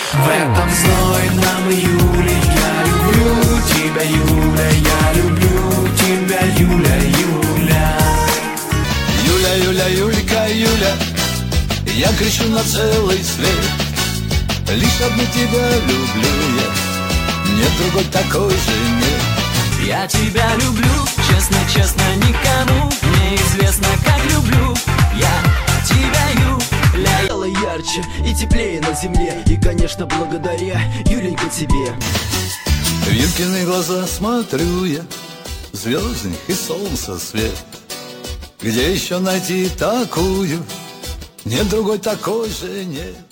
В этом знойном июле я люблю тебя, Юля, я люблю тебя, Юля, Юля. Юля, Юля, Юлька, Юля, я кричу на целый свет. Лишь одну тебя люблю я, нет другой такой же нет. Я тебя люблю, честно, честно, никому не известно, как люблю я тебя, Юля. Стало ярче и теплее на земле, и, конечно, благодаря, Юленька, тебе. В Юлькины глаза смотрю я, звездных и солнца свет. Где еще найти такую? Нет другой такой же, нет.